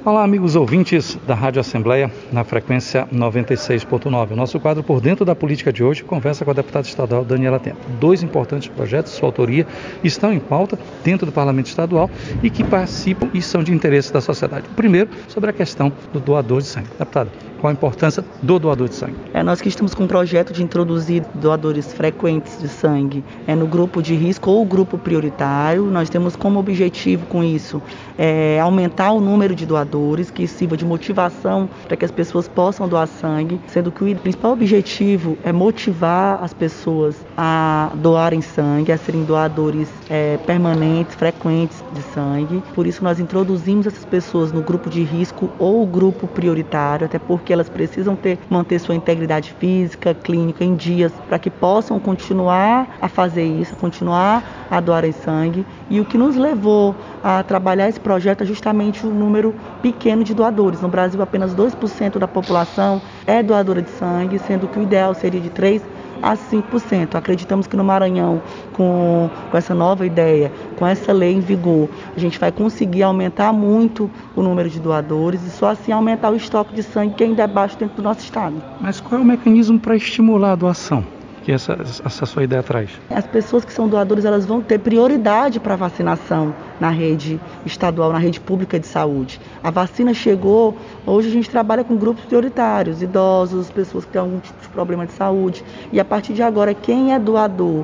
Olá, amigos ouvintes da Rádio Assembleia, na frequência 96.9. O nosso quadro Por Dentro da Política de hoje conversa com a deputada estadual Daniela Tema. 2 importantes projetos, sua autoria, estão em pauta dentro do Parlamento Estadual e que participam e são de interesse da sociedade. O primeiro, sobre a questão do doador de sangue. Deputada, qual a importância do doador de sangue? Nós que estamos com um projeto de introduzir doadores frequentes de sangue no grupo de risco ou grupo prioritário. Nós temos como objetivo com isso aumentar o número de doadores, que sirva de motivação para que as pessoas possam doar sangue, sendo que o principal objetivo é motivar as pessoas a doarem sangue, a serem doadores permanentes, frequentes de sangue. Por isso nós introduzimos essas pessoas no grupo de risco ou grupo prioritário, até porque elas precisam manter sua integridade física, clínica em dias, para que possam continuar a fazer isso, continuar a doarem sangue. E o que nos levou a trabalhar esse projeto é justamente o número pequeno de doadores. No Brasil, apenas 2% da população é doadora de sangue, sendo que o ideal seria de 3% a 5%. Acreditamos que no Maranhão, com essa nova ideia, com essa lei em vigor, a gente vai conseguir aumentar muito o número de doadores e só assim aumentar o estoque de sangue que ainda é baixo dentro do nosso estado. Mas qual é o mecanismo para estimular a doação que essa sua ideia traz? As pessoas que são doadores, elas vão ter prioridade para vacinação na rede estadual, na rede pública de saúde. A vacina chegou, hoje a gente trabalha com grupos prioritários, idosos, pessoas que têm algum tipo de problema de saúde. E a partir de agora, quem é doador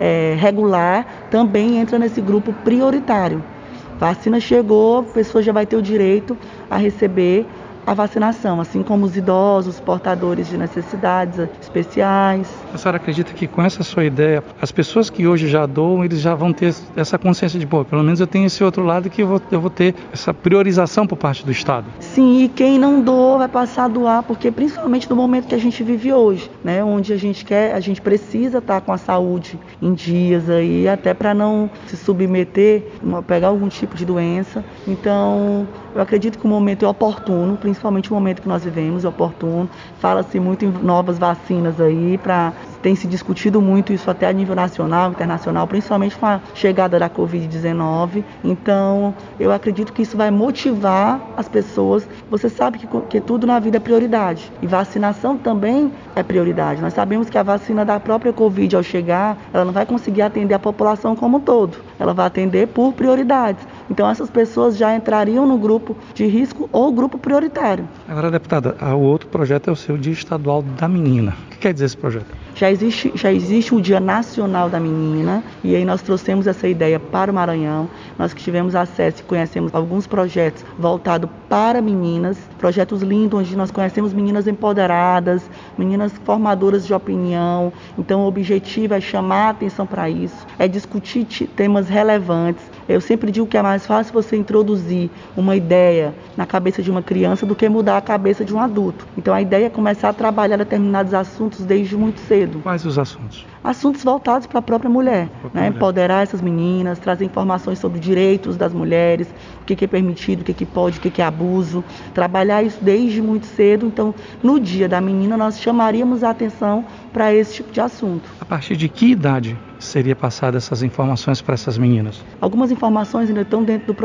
regular também entra nesse grupo prioritário. Vacina chegou, a pessoa já vai ter o direito a receber a vacinação, assim como os idosos, portadores de necessidades especiais. A senhora acredita que com essa sua ideia, as pessoas que hoje já doam, eles já vão ter essa consciência de, pelo menos eu tenho esse outro lado que eu vou ter essa priorização por parte do Estado? Sim, e quem não doou vai passar a doar, porque principalmente no momento que a gente vive hoje, né, onde a gente precisa estar com a saúde em dias aí, até para não se submeter, pegar algum tipo de doença. Então, eu acredito que o momento é oportuno, principalmente o momento que nós vivemos é oportuno. Fala-se muito em novas vacinas aí, tem se discutido muito isso até a nível nacional, internacional, principalmente com a chegada da Covid-19. Então, eu acredito que isso vai motivar as pessoas. Você sabe que tudo na vida é prioridade. E vacinação também é prioridade. Nós sabemos que a vacina da própria Covid, ao chegar, ela não vai conseguir atender a população como um todo. Ela vai atender por prioridades. Então, essas pessoas já entrariam no grupo de risco ou grupo prioritário. Agora, deputada, o outro projeto é o seu Dia Estadual da Menina. O que quer dizer esse projeto? Já existe o Dia Nacional da Menina, e aí nós trouxemos essa ideia para o Maranhão. Nós que tivemos acesso e conhecemos alguns projetos voltados para meninas, projetos lindos, onde nós conhecemos meninas empoderadas, meninas formadoras de opinião. Então o objetivo é chamar a atenção para isso, é discutir temas relevantes. Eu sempre digo que é mais fácil você introduzir uma ideia na cabeça de uma criança do que mudar a cabeça de um adulto. Então a ideia é começar a trabalhar determinados assuntos desde muito cedo. Quais os assuntos? Assuntos voltados para a própria mulher, empoderar essas meninas, trazer informações sobre direitos das mulheres, o que é permitido, o que pode, o que é abuso, trabalhar isso desde muito cedo. Então, no Dia da Menina, nós chamaríamos a atenção para esse tipo de assunto. A partir de que idade seria passada essas informações para essas meninas? Algumas informações ainda estão dentro do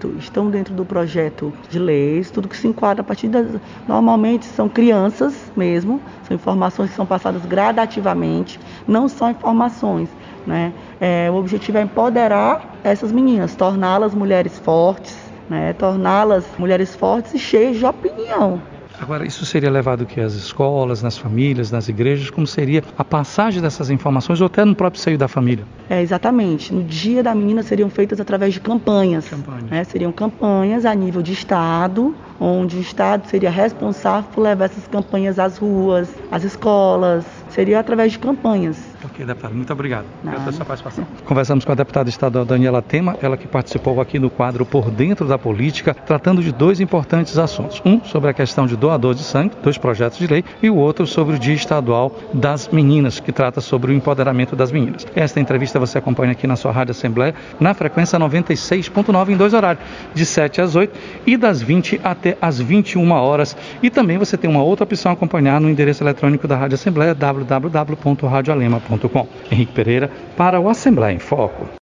projeto de leis, tudo que se enquadra a partir normalmente são crianças mesmo, são informações que são passadas gradativamente, não são informações, né? O objetivo é empoderar essas meninas, torná-las mulheres fortes, né? Torná-las mulheres fortes e cheias de opinião. Agora, isso seria levado que às escolas, nas famílias, nas igrejas, como seria a passagem dessas informações ou até no próprio seio da família? Exatamente. No Dia da Menina seriam feitas através de campanhas. Né? Seriam campanhas a nível de Estado, onde o Estado seria responsável por levar essas campanhas às ruas, às escolas. Seria através de campanhas. Ok, deputada, muito obrigado pela sua participação. Conversamos com a deputada estadual Daniela Tema, ela que participou aqui no quadro Por Dentro da Política, tratando de 2 importantes assuntos. Um sobre a questão de doador de sangue, 2 projetos de lei, e o outro sobre o Dia Estadual das Meninas, que trata sobre o empoderamento das meninas. Esta entrevista você acompanha aqui na sua Rádio Assembleia, na frequência 96.9, em 2 horários, de 7 às 8 e das 20 até às 21 horas. E também você tem uma outra opção a acompanhar no endereço eletrônico da Rádio Assembleia, www.radioalema.com. Henrique Pereira para o Assembleia em Foco.